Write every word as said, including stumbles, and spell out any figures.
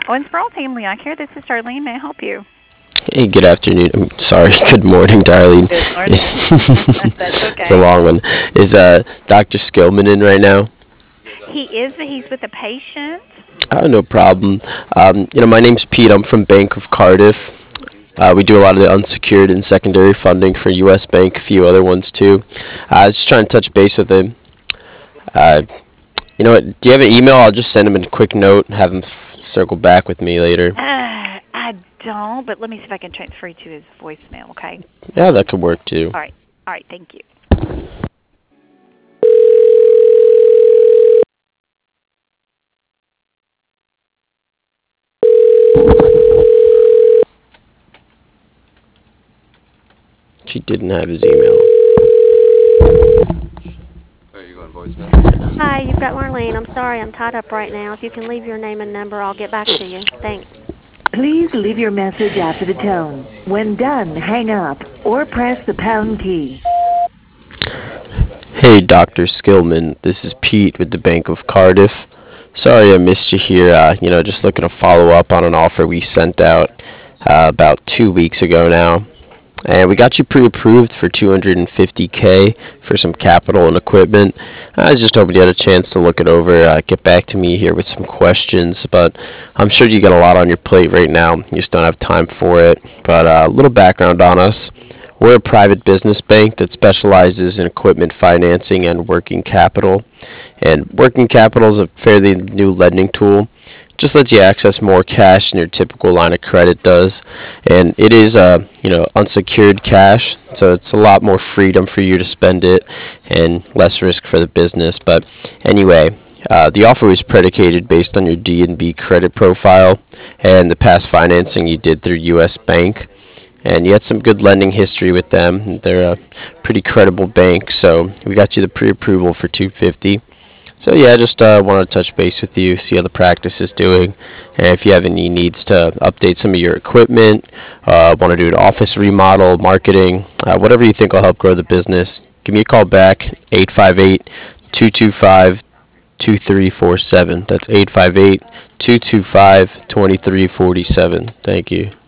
Owens Pearl Family Eye Care. This is Darlene. May I help you? Hey, good afternoon. I'm sorry, good morning, Darlene. Good morning. That's It's a okay. long one. Is uh Doctor Skillman in right now? He is, but he's with a patient. Oh, no problem. Um, you know, my name's Pete. I'm from Bank of Cardiff. Uh, we do a lot of the unsecured and secondary funding for U S. Bank, a few other ones too. Uh, I was just trying to touch base with him. Uh, you know what? Do you have an email? I'll just send him a quick note, have him f- circle back with me later. Uh, I don't, but let me see if I can transfer you to his voicemail, okay? Yeah, that could work too. All right. All right, thank you. She didn't have his email. Are you going voicemail? Hi, you've got Marlene. I'm sorry, I'm tied up right now. If you can leave your name and number, I'll get back to you. Thanks. Please leave your message after the tone. When done, hang up or press the pound key. Hey, Doctor Skillman. This is Pete with the Bank of Cardiff. Sorry I missed you here. Uh, you know, just looking to follow up on an offer we sent out uh, about two weeks ago now. And we got you pre-approved for two hundred fifty k for some capital and equipment. I was just hoping you had a chance to look it over, uh, get back to me here with some questions. But I'm sure you got a lot on your plate right now. You just don't have time for it. But uh, a little background on us. We're a private business bank that specializes in equipment financing and working capital. And working capital is a fairly new lending tool. Just lets you access more cash than your typical line of credit does, and it is uh, you know unsecured cash, so it's a lot more freedom for you to spend it and less risk for the business. But anyway, uh, the offer was predicated based on your D and B credit profile and the past financing you did through U S. Bank, and you had some good lending history with them. They're a pretty credible bank, so we got you the pre-approval for two hundred fifty. So yeah, I just uh, wanted to touch base with you, see how the practice is doing, and if you have any needs to update some of your equipment, uh, want to do an office remodel, marketing, uh, whatever you think will help grow the business, give me a call back, eight five eight, two two five, two three four seven. That's eight five eight, two two five, two three four seven. Thank you.